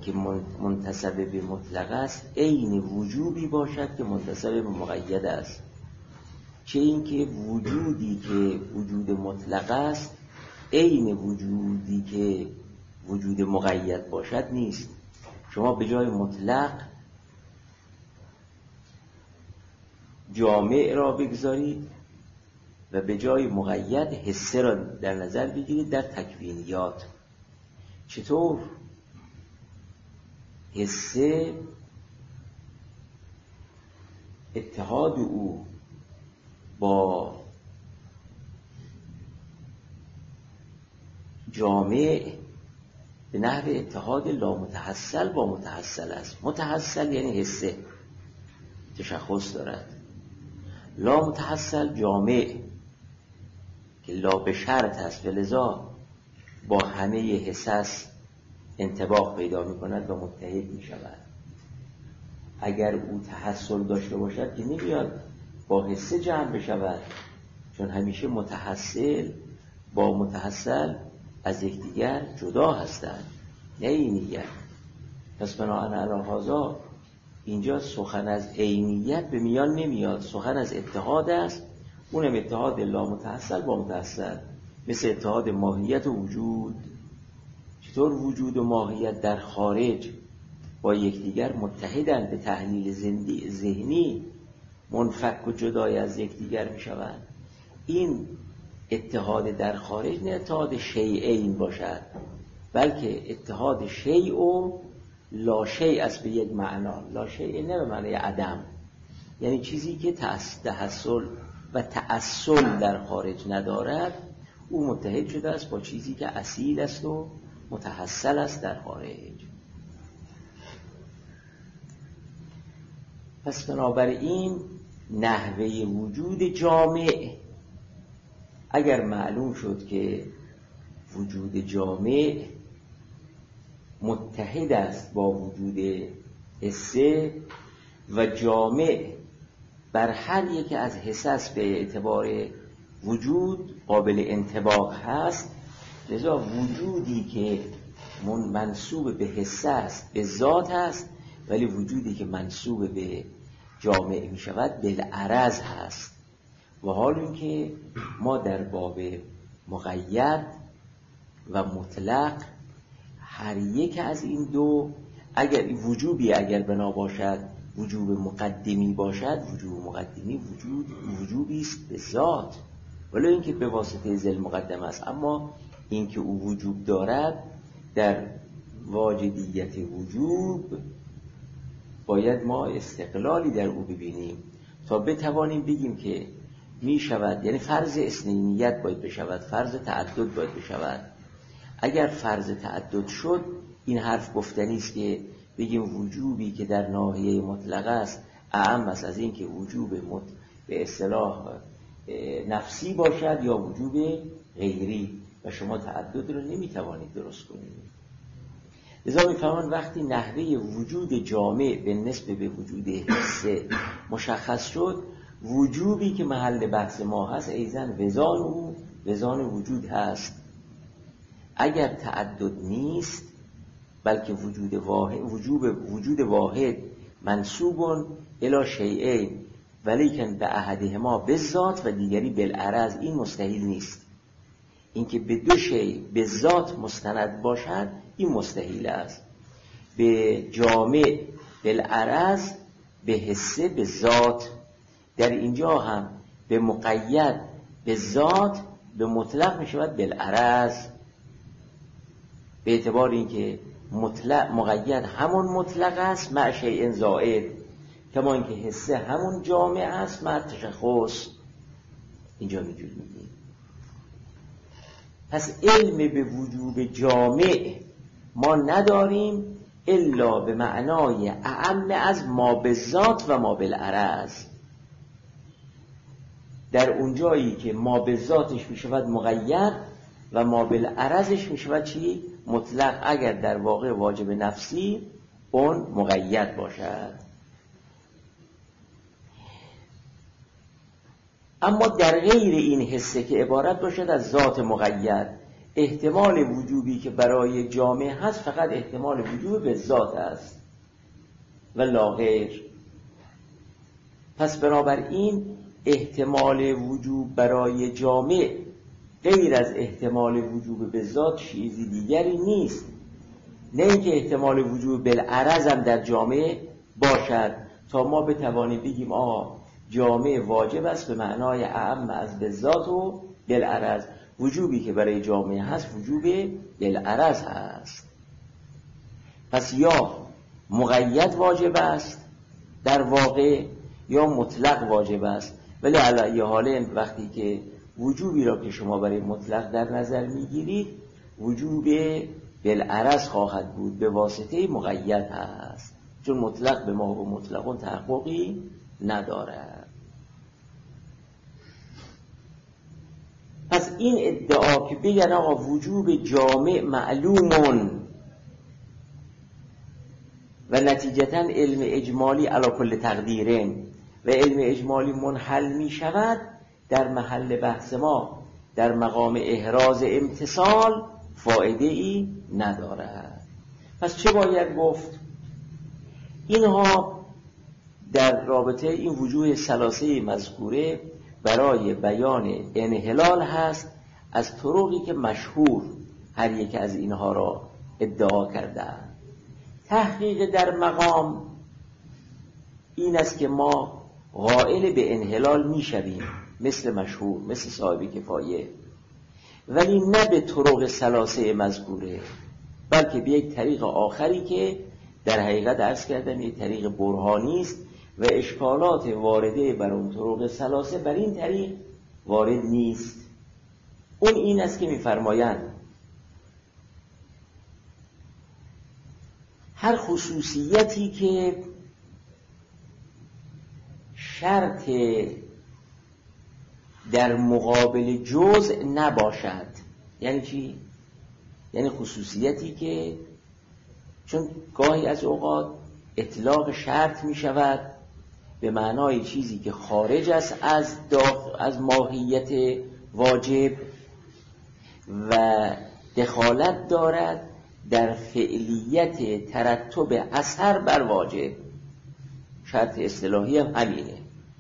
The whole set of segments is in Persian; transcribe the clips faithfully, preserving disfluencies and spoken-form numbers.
که منتسب به مطلق است عین وجوبی باشد که منتسب به مقید است، چه این که وجودی که وجود مطلق است عین وجودی که وجود مقید باشد نیست. شما به جای مطلق جامع را بگذارید و به جای مقید حسه را در نظر بگیرید در تکوینیات. چطور؟ حسه اتحاد او با جامع به نحو اتحاد لامتحصل با متحصل است. متحصل یعنی حسه تشخص دارد، لامتحصل جامع که لا به شرط است و لذا با همه حسس انطباق پیدا می کند و متحد می شود. اگر او تحصل داشته باشد که نمیاد با حسه جمع بشود، چون همیشه متحصل با متحصل از یکدیگر جدا هستند، نه اینیت. پس بناهن علی هذا اینجا سخن از عینیت به میان نمیاد، سخن از اتحاد است، اونم اتحاد لا متحصل با متحصل، مثل اتحاد ماهیت و وجود. چطور وجود و ماهیت در خارج با یکدیگر متحدند، به تحلیل ذهنی منفک و جدای از یکدیگر می شوند. این اتحاد در خارج نه اتحاد شیئین باشد، بلکه اتحاد شیء و لا شیء است به یک معنا. لا شیء نه به معنی عدم، یعنی چیزی که تحصل و تأصل در خارج ندارد، او متحد شده است با چیزی که اصیل است و متحصل است در خارج. پس بنابراین نحوه وجود جامع اگر معلوم شد که وجود جامع متحد است با وجود حسه و جامع بر هر یک از حسس به اعتبار وجود قابل انطباق هست، لذا وجودی که منسوب به حسه است به ذات است، ولی وجودی که منسوب به جامع می شود بالعرض هست. و حال این که ما در باب مقید و مطلق هر یک از این دو اگر وجوبی اگر بنا باشد وجوب مقدمی باشد، وجوب مقدمی وجود وجوبی است به ذات، ولی اینکه به واسطه ذل مقدم است. اما اینکه او وجوب دارد در واجدیت وجوب باید ما استقلالی در او ببینیم تا بتوانیم بگیم که می شود، یعنی فرض اثنینیت باید بشود، فرض تعدد باید بشود. اگر فرض تعدد شد این حرف گفتنی است که بگیم وجوبی که در ناحیه مطلق است اعم است از این که وجوب مت... به اصطلاح نفسی باشد یا وجوب غیری، و شما تعدد رو نمیتوانید درست کنید. لذا میفهمن وقتی نحوه وجود جامع به نسبت به وجود حسه مشخص شد، وجوبی که محل بحث ما هست ایزن وزان او وزان وجود هست. اگر تعدد نیست بلکه وجود واحد وجوب وجود واحد منسوب الی شیئین ولیکن به احدهما بالذات و دیگری بالعرض، این مستحیل نیست. اینکه به دو شیء به ذات مستند باشد این مستحیل است. به جامع بالعرض، به حسه به ذات، در اینجا هم به مقید به ذات، به مطلق می شود بالعرض، به اعتبار اینکه مطلق مقید همون مطلق است مع شیء زائد، کما اینکه حسه همون جامع است مع تشخص. اینجا میجور میگیم. پس علم به وجوب جامع ما نداریم الا به معنای اعم از ما به ذات و ما بالعرض. در اونجایی که ما به ذاتش می شود مقید و ما بالعرضش می شود چی؟ مطلق، اگر در واقع واجب نفسی اون مقید باشد. اما در غیر این حسه که عبارت باشد از ذات مقید، احتمال وجوبی که برای جامع هست فقط احتمال وجوب به ذات است و لا غیر. پس بنابراین احتمال وجوب برای جامع غیر از احتمال وجوب به ذات چیزی دیگری نیست. نه اینکه احتمال وجوب بالعرض هم در جامع باشد تا ما بتوانیم بگیم آقا جامع واجب است به معنای اعم از به ذات و بالعرض. وجوبی که برای جامع هست وجوب بالعرض هست. پس یا مقید واجب است در واقع یا مطلق واجب است. ولی علی حال وقتی که وجوبی را که شما برای مطلق در نظر میگیرید وجوب بالعرض خواهد بود، به واسطه مقید هست، چون مطلق به ما و مطلقون تحققی ندارد. پس این ادعا که بگن آقا وجوب جامع معلومون و نتیجتا علم اجمالی علی کل تقدیرین و علم اجمالی منحل می شود، در محل بحث ما در مقام احراز امتصال فایده ای ندارد. پس چه باید گفت؟ اینها در رابطه این وجوه ثلاثه مذکوره برای بیان انحلال هست از طرقی که مشهور هر یک از اینها را ادعا کردند. تحقیق در مقام این است که ما قائل به انحلال می شویم مثل مشهور، مثل صاحب کفایه، ولی نه به طرق ثلاثه مذکوره، بلکه به یک طریق آخری که در حقیقت عرض کردم یک طریق برهانی است و اشکالات وارده بر اون طرق ثلاثه بر این طریق وارد نیست. اون این است که می‌فرمایند هر خصوصیتی که شرط در مقابل جزء نباشد. یعنی چی؟ یعنی خصوصیتی که چون گاهی از اوقات اطلاق شرط می شود به معنای چیزی که خارج است از, از ماهیت واجب و دخالت دارد در فعلیت ترتب اثر بر واجب. شرط اصطلاحی هم همینه.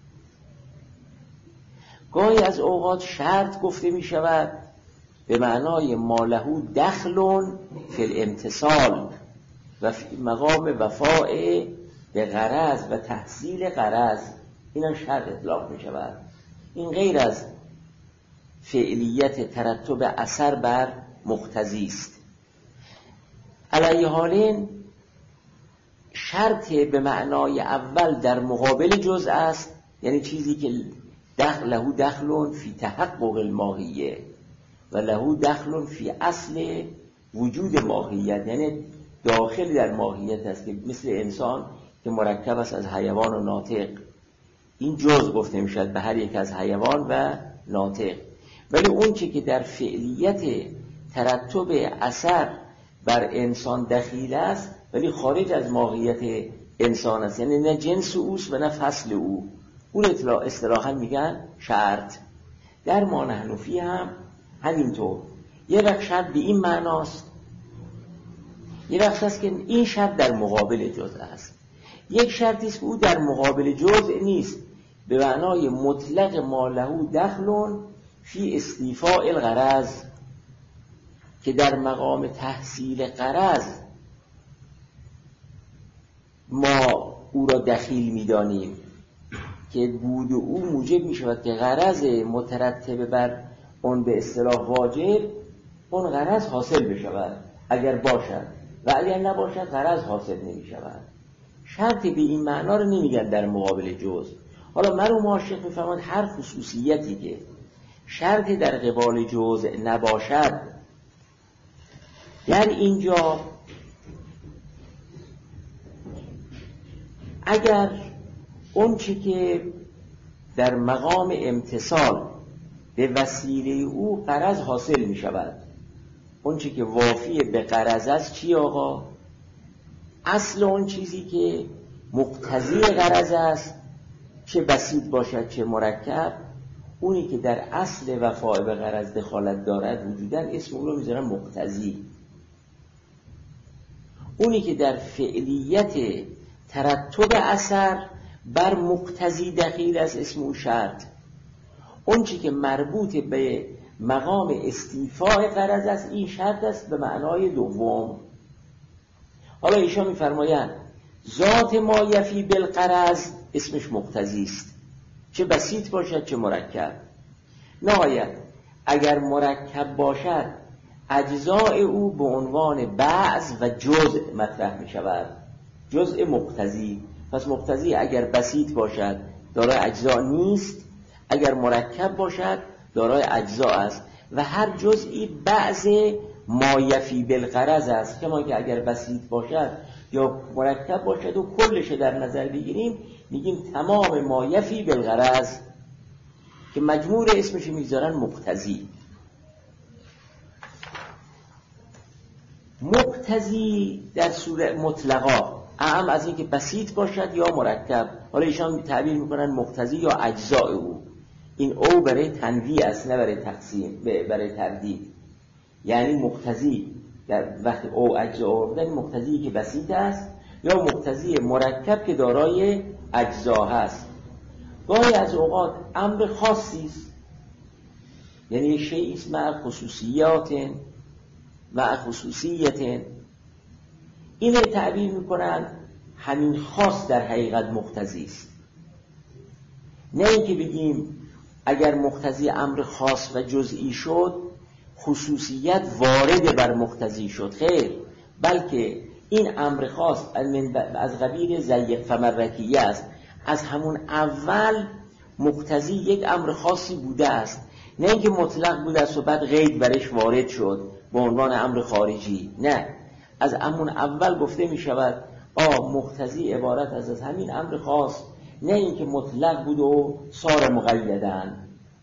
گاهی از اوقات شرط گفته می شود به معنای ما له دخل فی الامتصال و فی مقام وفاء به غرض و تحصیل غرض. این هم شرط اطلاق می شود. این غیر از فعلیت ترتب اثر بر مقتضی است. علی حالین شرط به معنای اول در مقابل جزء است، یعنی چیزی که دخل له دخل فی تحقق الماهیه و له دخل فی اصل وجود ماهیت، یعنی داخل در ماهیت است، که مثل انسان که مرکب است از حیوان و ناطق. این جزء گفته می شود به هر یک از حیوان و ناطق. ولی اون چی که در فعلیت ترتب اثر بر انسان دخیل است ولی خارج از ماهیت انسان است، یعنی نه جنس اوست و نه فصل او، اون اصطلاحاً میگن شرط. در ما نحنفی هم همینطور. یه وقت شرط به این معناست، یه وقت است که این شرط در مقابل جزء است. یک شرطی است که او در مقابل جزء نیست، به معنای مطلق ما له دخل فی استیفاء الغرض، که در مقام تحصیل غرض ما او را دخیل می‌دانیم، که بود او موجب می شود که غرض مترتب بر اون به اصطلاح واجب اون غرض حاصل بشود اگر باشد، و اگر نباشد غرض حاصل نمی شود. شرطی به این معنا رو نمیگن در مقابل جزء. حالا مرحوم عاشق میفهمند هر خصوصیتی که شرطی در قبال جزء نباشد، در اینجا اگر اون چی که در مقام امتصال به وسیله او غرض حاصل می شود، اون چی که وافی به غرض است چی آقا؟ اصل اون چیزی که مقتضی غرض است، چه بسیط باشد چه مرکب، اونی که در اصل وفاء به غرض دخالت دارد وجوداً اسم اون رو میذارن مقتضی. اونی که در فعلیت ترتب اثر بر مقتضی دخیل است اسم اون شرط. اون چی که مربوط به مقام استیفاء غرض است این شرط است به معنای دوم. حالا ایشان میفرمایند ذات ما یفی بالغرض اسمش مقتضی است، چه بسیط باشد چه مرکب. نهایت اگر مرکب باشد اجزاء او به عنوان بعض و جزء مطرح می شود، جزء مقتضی. پس مقتضی اگر بسیط باشد دارای اجزا نیست، اگر مرکب باشد دارای اجزا است و هر جزئی بعض ما یفی بالغرض است. کما که اگر بسیط باشد یا مرکب باشد و کلش در نظر بگیریم میگیم تمام ما یفی بالغرض که مجموع اسمش میذارن مقتضی. مقتضی در صورت مطلقا اعم از اینکه بسیط باشد یا مرکب. حالا ایشان تعبیر میکنن مقتضی یا اجزاء او. این او برای تنویع است نه برای تقسیم، برای تردید. یعنی مقتضی در وقت او اجزاء آوردن مقتضی که بسیط است یا مقتضی مرکب که دارای اجزا هست. گاهی از اوقات امر خاصی است، یعنی شیء است مع خصوصیات مع خصوصیت، اینه تعبیر میکنن همین خاص در حقیقت مقتضی است. نه اینکه بگیم اگر مقتضی امر خاص و جزئی شد خصوصیت وارد بر مقتضی شد، خیر، بلکه این امر خاص از قبیل ضیق فمرکیه است. از همون اول مقتضی یک امر خاصی بوده است، نه اینکه مطلق بوده است و بعد قید برش وارد شد به عنوان امر خارجی. نه، از همون اول گفته می شود آ مقتضی عبارت از از همین امر خاص، نه اینکه مطلق بود و صار مقیدن.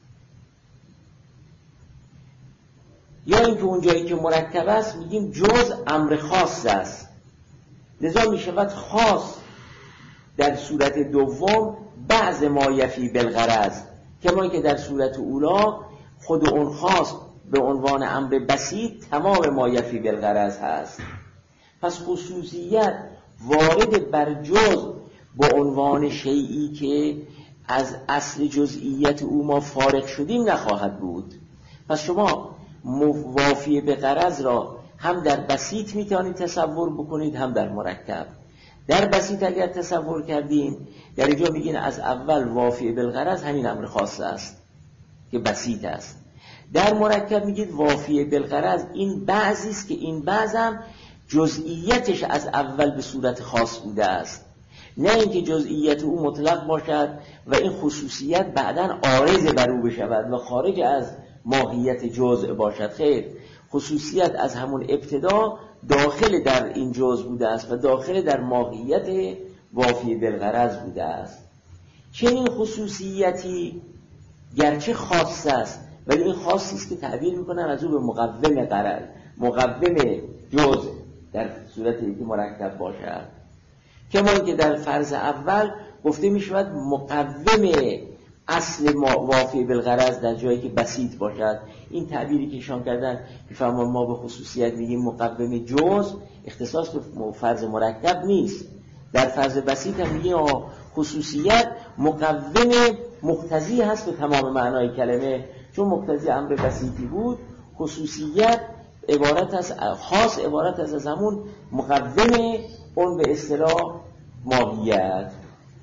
یا اینکه اون جایی که مرکب است میگیم جز امر خاص است، لذا می شود خاص در صورت دوم بعض ما یفی بالغرض، کما که در صورت اولا خود اون خاص به عنوان امر بسیط تمام ما یفی بالغرض هست. پس خصوصیت وارد بر جز به عنوان شیئی که از اصل جزئیت او ما فارغ شدیم نخواهد بود. پس شما وافی به غرض را هم در بسیط میتونید تصور بکنید هم در مرکب. در بسیط اگر تصور کردیم در اینجا میگین از اول وافی بالغرض همین امر خاص است که بسیط است. در مرکب میگید وافی بالغرض این بعضی است که این بعضم جزئیتش از اول به صورت خاص بوده است، نه اینکه جزئیت او مطلق باشد و این خصوصیت بعداً عارض بر او بشود و خارج از ماهیت جزء باشد. خیر، خصوصیت از همون ابتدا داخل در این جزء بوده است و داخل در ماهیت وافی بالغرض بوده است. چنین خصوصیتی گرچه خاص است ولی این خاصی است که تعبیر میکنن از او به مقوم غرض، مقوم جزء در صورتی که مرکب باشد. کما که در فرض اول گفته میشود مقوم اصل وافی بالغرض در جایی که بسیط باشد. این تعبیری که ایشان کردن میفهمون ما به خصوصیت میگیم مقوم جزء، اختصاص به فرض مرکب نیست. در فرض بسیط هم میگیم خصوصیت مقوم مقتضی هست به تمام معنای کلمه، چون مقتضی امر بسیطی بود. خصوصیت عبارت از خاص عبارت از از همون مقوم اون به اصطلاح ماهیت.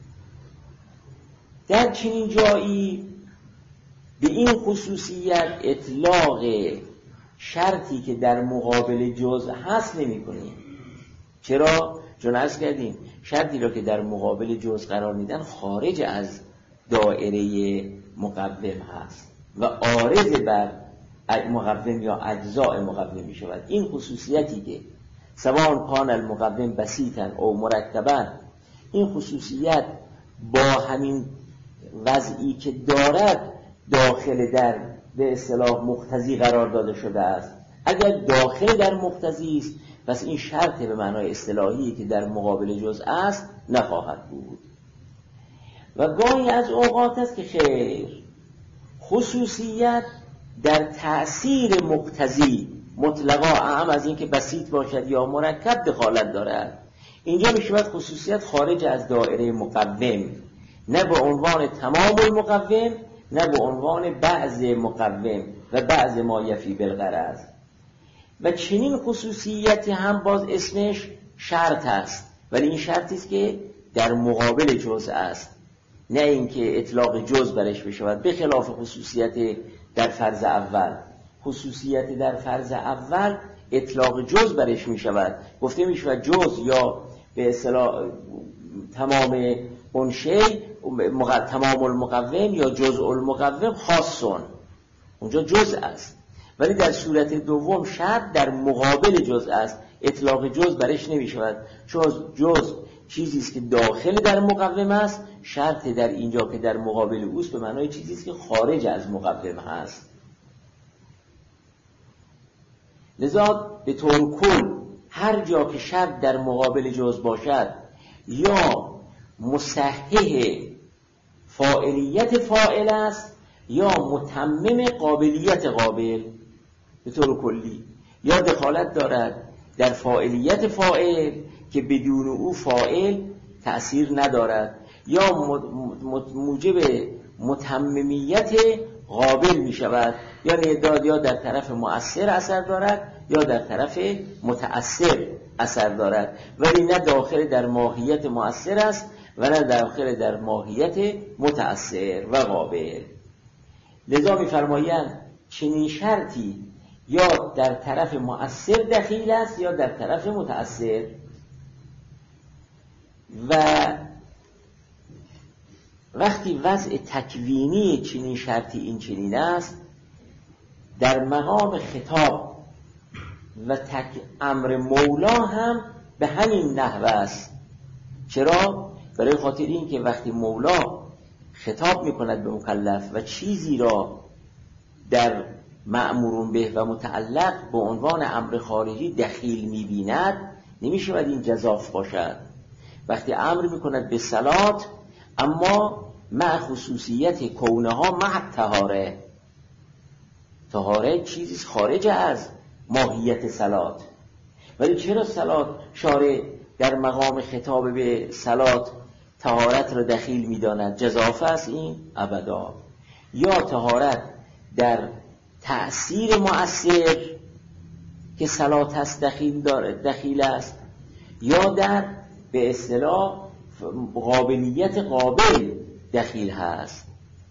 در چنین جایی به این خصوصیت اطلاق شرطی که در مقابل جزء هست نمی کنیم. چرا؟ چون عرض کردیم شرطی را که در مقابل جزء قرار میدن خارج از دائره مقوم هست و عارض بر مقوم یا اجزاء مقوم می شود. این خصوصیتی که سواء کان المقوم بسیطا او مرکبا، این خصوصیت با همین وضعی که دارد داخل در به اصطلاح مقتضی قرار داده شده است. اگر داخل در مقتضی است پس این شرط به معنای اصطلاحی که در مقابل جزء است نخواهد بود. و گاهی از اوقات است که خیر خصوصیت در تأثیر مقتضی مطلقا اعم از این که بسیط باشد یا مرکب دخالت دارد. اینجا میشود خصوصیت خارج از دایره مقوم، نه به عنوان تمام المقوم، نه به عنوان بعض مقوم و بعض ما یفی بالغرض. و چنین خصوصیتی هم باز اسمش شرط است، ولی این شرطی است که در مقابل جزء است، نه اینکه اطلاق جزء برش بشود، به خلاف خصوصیت در فرض اول. خصوصیت در فرض اول اطلاق جزء برش می شود، گفته می شود جزء یا به اصطلاح تمام اون شی، تمام المقوم یا جزء المقوم خاصون، اونجا جزء است. ولی در صورت دوم شرط در مقابل جزء است، اطلاق جزء برش نمی شود، چون جزء چیزی است که داخل در مقوم است، شرط در اینجا که در مقابل اوست به معنای چیزی است که خارج از مقوم هست. لذا به طور کل هر جا که شرط در مقابل جزء باشد یا مصحح فاعلیت فاعل است یا متمم قابلیت قابل به طور کلی، یا دخالت دارد در فاعلیت فاعل که بدون او فاعل تأثیر ندارد، یا موجب متممیت قابل می شود، یعنی یا در طرف مؤثر اثر دارد یا در طرف متأثر اثر دارد، ولی نه داخل در ماهیت مؤثر است و نه داخل در ماهیت متأثر و قابل. لذا می فرمایند چنین شرطی یا در طرف مؤثر دخیل است یا در طرف متأثر. و وقتی وضع تکوینی چنین شرطی این چنین است، در مقام خطاب و تک امر مولا هم به همین نحو است. چرا؟ برای خاطر این که وقتی مولا خطاب میکند به مکلف و چیزی را در مأمور به و متعلق به عنوان امر خارجی دخیل میبیند، نمیشود این جزاف باشد. وقتی امر میکند به صلات، اما مع خصوصیت کونها مع طهاره، طهاره چیزی خارج از ماهیت صلات. ولی چرا صلات شارع در مقام خطاب به صلات طهارت را دخیل میداند؟ جزافه است این ابدا. یا طهارت در تأثیر مؤثر که صلات هست دخیل دارد، دخیل است، یا در به اصطلاح قابلیت قابل دخیل هست.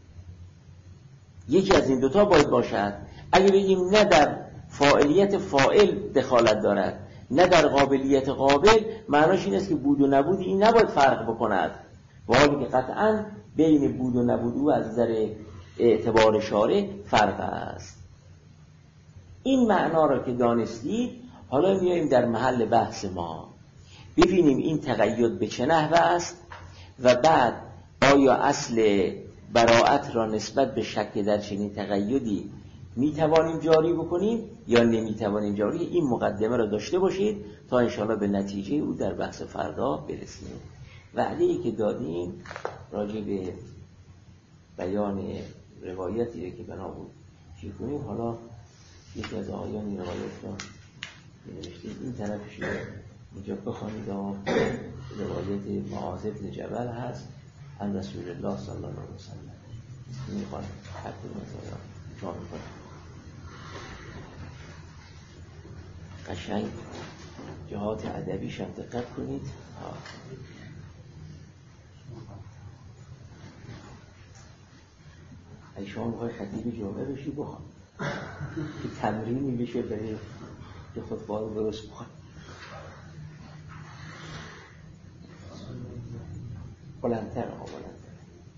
یکی از این دوتا باید باشد. اگه بگیم نه در فاعلیت فاعل دخالت دارد نه در قابلیت قابل، معناش این است که بود و نبود این نباید فرق بکند، و حالی که قطعا بین بود و نبود او از نظر اعتبار شارع فرق است. این معنا را که دانستید، حالا میاییم در محل بحث ما ببینیم این تقید به چه نحوه است و بعد آیا اصل براءت را نسبت به شک در چنین تقیدی میتوانیم جاری بکنیم یا نمیتوانیم جاری. این مقدمه را داشته باشید تا انشاءالله به نتیجه او در بحث فردا برسیم. وعده‌ای که دادیم راجع به بیان روایتی که بنا بود چی کنیم. حالا یکی از آیان این روایت را نوشتید، این طرفش اینجا بخوانید. روایت معاذ بن جبل هست عن رسول الله صلی الله علیه وسلم. میخواد حتی مثلا جا میکنه قشنگ جهات ادبیش هم دقت کنید. اگه شما بخوای خطیب جمعه بشی بخوان که تمرینی بشه برای که خطبه رو درست بخوان. بلندتر آقا بلندتر.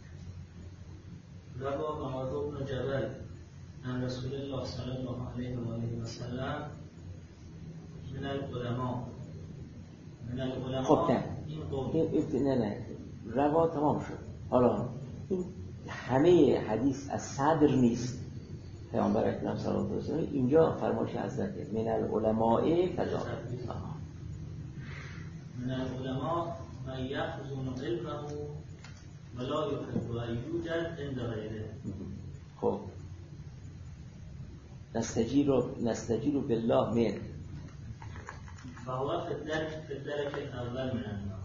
روى معاذ بن جبل عن رسول الله صلی الله علیه و آله و سلم من العلماء من العلماء. خب تن این نه نه روا تمام شد. حالا این همه حدیث از صدر نیست. پیامبر اکرم صلی الله علیه و سلم اینجا فرمایش حضرت من العلماء فضا من العلماء من یأخذون علمه ولا یحب ان یوجد عند غیره. خب نستجیر نستجیر بالله من فهو في الدرك في الدرك الأول من النار.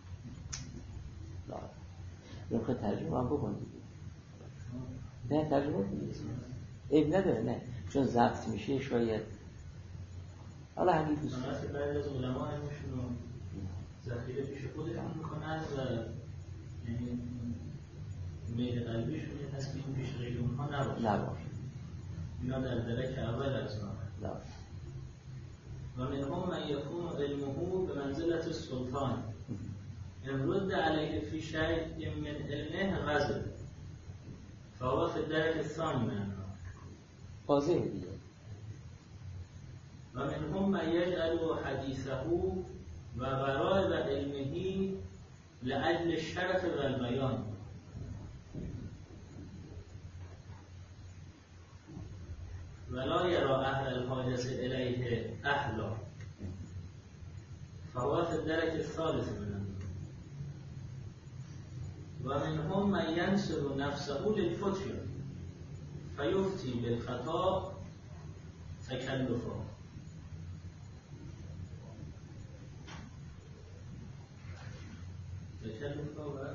لا نمیخواد ترجمه هم بکنید. نه ترجمه کنید عیب نداره، نه چون ضبط میشه شاید حالا همین دوست مثلا بعضی از علما همشون رو ذخیره پیش خودشون میکنن و یعنی میل قلبیشون این هست که این پیش غیر اونها نباشه نباشه اینا در درک اول از نار. نباشه. و منهم من یکون علمه به منزلت السلطان ان رد علیه فی شیء من علمه غضب فهو فی الدرک الثانی من النار. واضحه دیگه. و منهم من یجعل حدیثه و غرائب علمه لأجل الشرف و البیان ولا يرى أهل الحاجة إليه أهلا فهو في الدرك الثالث من النار. ومنهم من ينسب نفسه للفتية فيفتي بالخطأ تكلفا. تكلفا و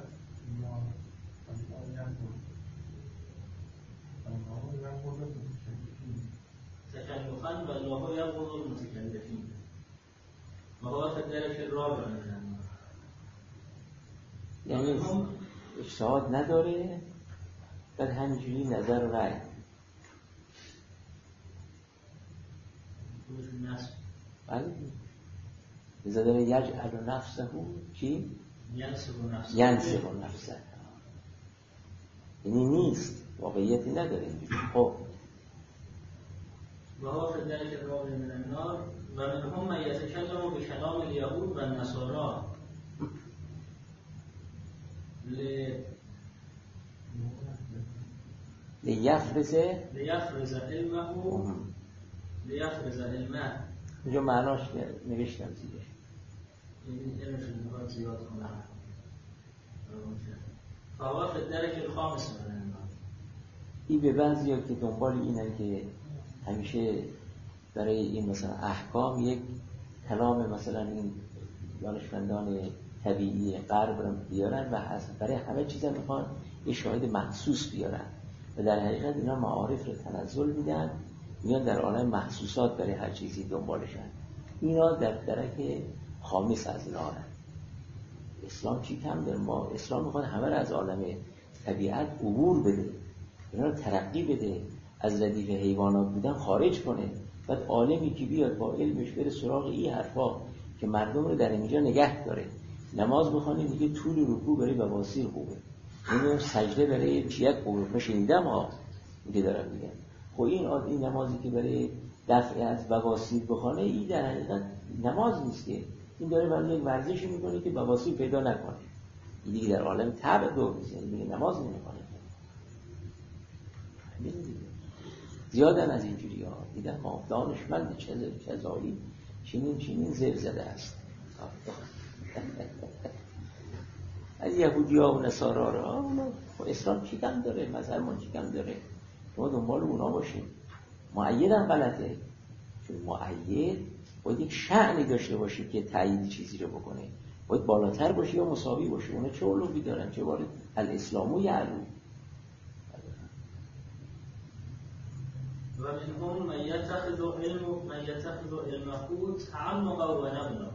تكلفا والله يبغض المتكلفين وهو في الدرك الرابع من النار. یعنی اجتهاد نداره بعد همینجوری نظر و رأی بله بذار داره یجعل نفسه چی؟ ینسب نفسه ینسب نفسه یعنی نیست واقعیتی نداره اینجوری. خب وهو في الدرك الرابع من النار. ومنهم من يتكلم بكلام اليهود والنصارى ل لیفرز لیفرز علمه لیفرز علمه اینجا معناش نوشتم زیرش این علمش رو میخواد زیاد کنم. فهو في الدرك الخامس من النار. این به بعضی ها که دنبال اینن که همیشه برای این مثلا احکام یک کلام مثلا این دانشمندان طبیعی غرب رو بیارن و برای همه چیز هم میخوان یه شاهد محسوس بیارن و در حقیقت اینا معارف رو تنزل میدن میان در عالم محسوسات برای هر چیزی دنبالشن. اینا در درک خامس از اینا هستن. اسلام چی کم داره؟ ما اسلام میخواد همه رو از عالم طبیعت عبور بده، اینا رو ترقی بده، از ردیف حیوانات بودن خارج کنه. بعد عالمی که بیاد با علمش بره سراغ این حرفا که مردم رو در اینجا نگه داره. نماز بخوانیم میگه طول رکوع برای بواسیر خوبه، این سجده برای چیت خوبه. من شنیدم ها میگه دارم میگم خب این این نمازی که برای دفع از بواسیر بخونه این در حقیقت نماز نیست که این داره برای یک ورزشی میکنه که بواسیر پیدا نکنه. این دیگه در عالم تبع دور میزنه، دیگه نماز نمیکنه. زیادن از اینجوری ها دیدن ما دانشمند چزایی چنین چنین زر زده است. از یهودی ها و نصارا را اسلام چی کم داره، مذهب ما چی کم داره، ما دنبال اونا باشیم. مؤید هم غلطه، چون مؤید باید یک شأنی داشته باشه که تایید چیزی رو بکنه، باید بالاتر باشه یا مساوی باشه. اونا چه علومی دارن؟ چه وارد الاسلامو یعلو. و منهم من یتخذ علم من یتخذ علمه تعمقا و نبلا.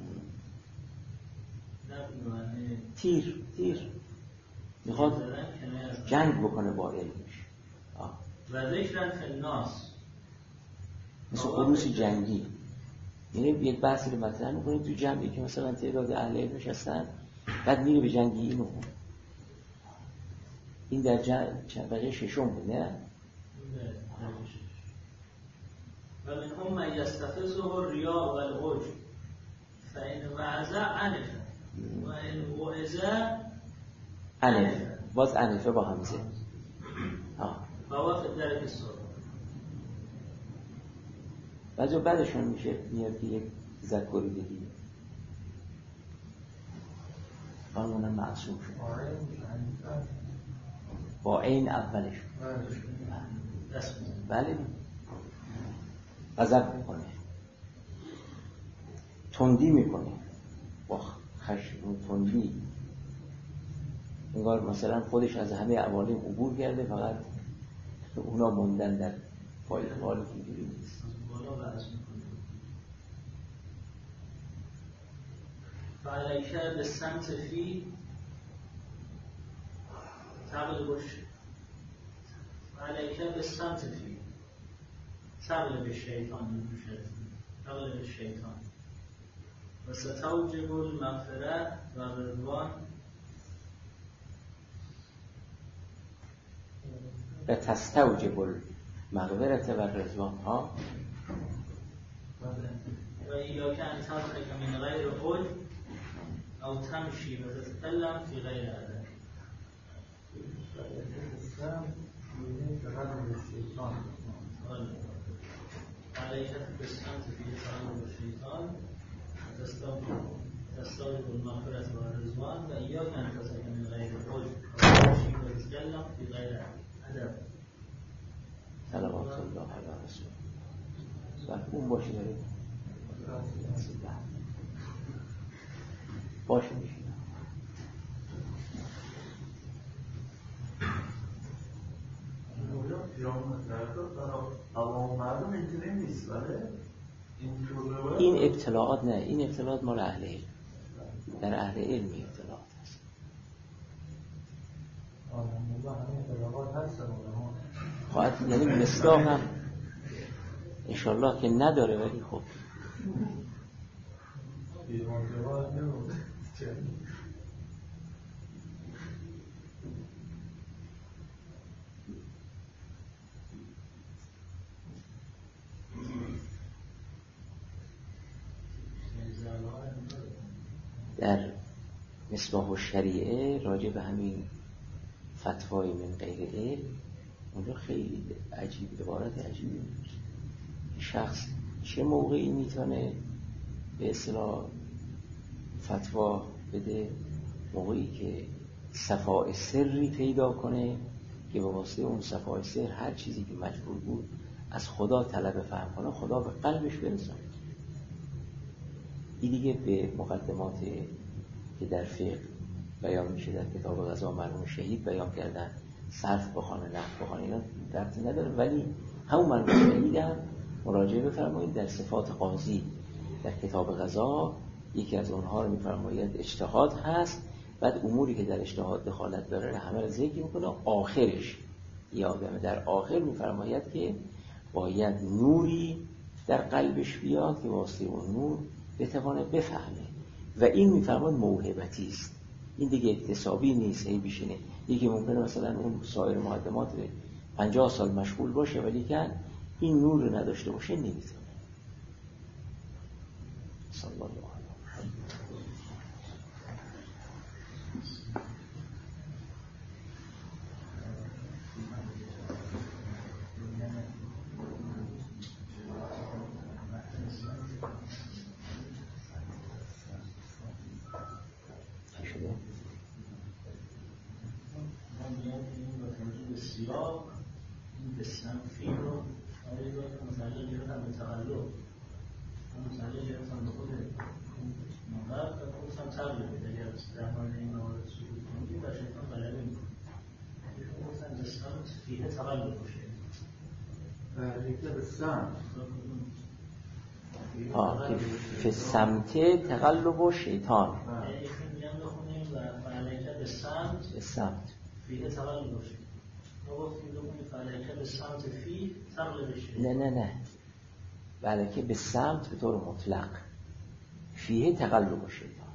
تیر تیر میخواد جنگ بکنه با علمش و ذکرن فی الناس مثل خروس جنگی. یعنی یک بحثی رو مطرح میکنه تو جمعی که مثلا تعداد اهل علم نشستن، بعد میره به جنگی اینو. این در طبقه ششم بود نه؟ و منهم من یستفزه الریا و العجب فإن وعظ عنف و این وعظه عنف باز عنفه با همزه و وقت درک الصور. بعضی بعدشون میشه میاد که یک تذکری بگی قانون معصوم شد. با عین اولش بله غضب میکنه، تندی میکنه، با خشم و تندی انگار مثلا خودش از همه عوالم عبور کرده، فقط اونا موندن در پای حالی که اینجوری نیست. فعلیک بالصمت فی تغلب فعلیک بالصمت فی تغلب الشیطان تغلب الشیطان و ستوجب المغفرة و رضوان و تستوجب المغفرة و رضوان ها و ایاک ان تضحک من غیر عجب او تمشی و تتکلم فی غیر ادب. علیک بالصمت فی تغلب الشیطان و تستوجب المغفرة و رضوان و ایاک ان تضحک من غیر عجب او تمشی و تتکلم فی غیر ادب. صلوات الله علیه رسول الله. اون باشه داره باشه میشه این ابتلاعات نه، این ابتلاعات مال اهل علم، در اهل علم ابتلاعات هست. خواهد یعنی مصداق هم انشالله که نداره، ولی خب در مصباح الشریعه راجع به همین فتوای من غیر علم اونجا خیلی عجیب، عبارت عجیبی میشه. شخص چه موقعی میتونه به اصطلاح فتوا بده؟ موقعی که صفاء سری پیدا کنه که به واسطه اون صفاء سر هر چیزی که مجبور بود از خدا طلب فهم کنه، خدا به قلبش برسونه. این دیگه به مقدمات که در فقه بیان میشه در کتاب قضا مرحوم شهید بیان کردن، صرف بخوانه نحو بخوانه، اینا ربطی نداره، ولی همون مرحوم شهید هم مراجعه بفرمایید در صفات قاضی در کتاب قضا یکی از اونها رو میفرماید اجتهاد هست، بعد اموری که در اجتهاد دخالت داره همه رو ذکر میکنه، آخرش یادمه در آخر میفرماید که باید نوری در قلبش بیاد که واسه اون نور بتوانه بفهمه و این میفرماید موهبتی است، این دیگه اکتسابی نیست. هی بیشینه یکی ممکنه مثلا اون سایر مقدمات پنجاه سال مشغول باشه ولی که این نور رو نداشته باشه نمیتونه. صلی الله علیه این بسیار فیل رو آره باید متعلق گرفتم به تقلب، متعلق گرفتم به خود مقرد و خودشم تقلب بده، اگر در مورد این موارد سلوک کنید و شیطان غلبه میکنه. ایشون گفتن بسیار فیه تقلب باشه فعلیکه به سمت آه که فی سمته تقلب و شیطان ایشون میگم بخونیم و فعلیکه به سمت به سمت فیه تقلب باشه. نه نه نه بله که به سمت به طور مطلق فیه تقلب و شیطان،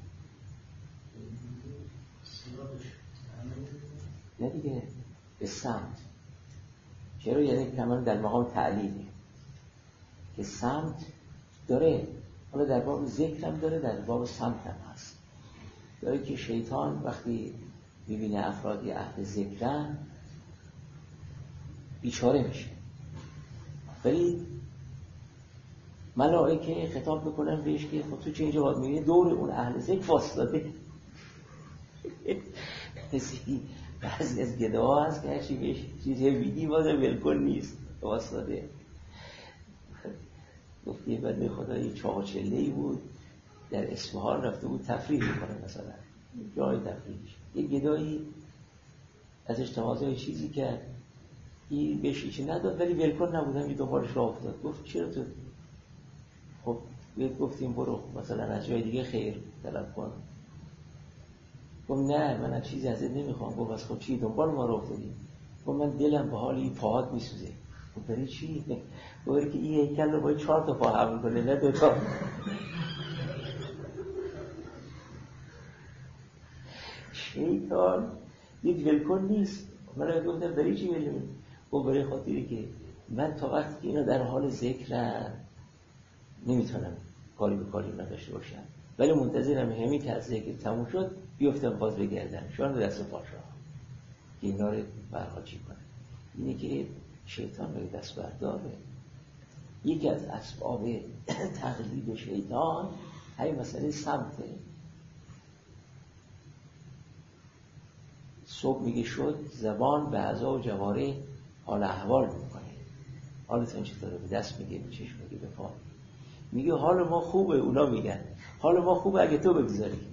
نه دیگه به سمت. چرا؟ یعنی کمان در مقام تعلیلی که سمت داره، حالا در باب ذکر هم داره، در باب سمت هم هست. داره که شیطان وقتی میبینه افرادی اهل ذکرن بیچاره میشه، ولی ملائکه خطاب میکنن بهش که خب تو چه اینجا باید میبینی دور اون اهل ذکر واسطاده بعضی از گداها هست که هرچی بهش چیزی میگی بازم ولکن نیست، واسطه گفت یه بنده خدا یه چاقاچله‌ای بود در اصفهان رفته بود تفریح میکنه، مثلا جای تفریحش یه گدایی ازش تقاضای چیزی کرد، این بهش چیزی نداد ولی ولکن نبودم، یه دنبالش راه افتاد. گفت چرا تو؟ خب بهت گفتیم برو مثلا از جای دیگه خیر طلب کن. گفت نه من از چیزی ازت نمیخوام. گفت از خب چی دنبال ما رو افتادی؟ گفت من دلم به حال این پاهات میسوزه. گفت برای چی؟ گفت که این هیکل رو باید چهار تا پا حمل کنه نه دو تا. شیطان دید ولکن نیست. من رو گفتم برای چی ولکن؟ گفت برای خاطری که من تا وقتی که اینا در حال ذکرن نمیتونم کاری به کاری نداشته باشم، ولی منتظرم همین که از ذکر تموم شد بیفتم باز بگردم شان دست و پاشا که اینا رو برها چی کنه. اینه که شیطان رو دست برداره. یکی از اسباب تقلید شیطان همین مسئله سمته. صبح میگه شد زبان به اعضا و جواره حال احوال میکنه. حالتون چطوره؟ به دست میگه، به چشم میگه، به پا میگه حال ما خوبه. اونا میگن حال ما خوبه اگه تو بگذاری.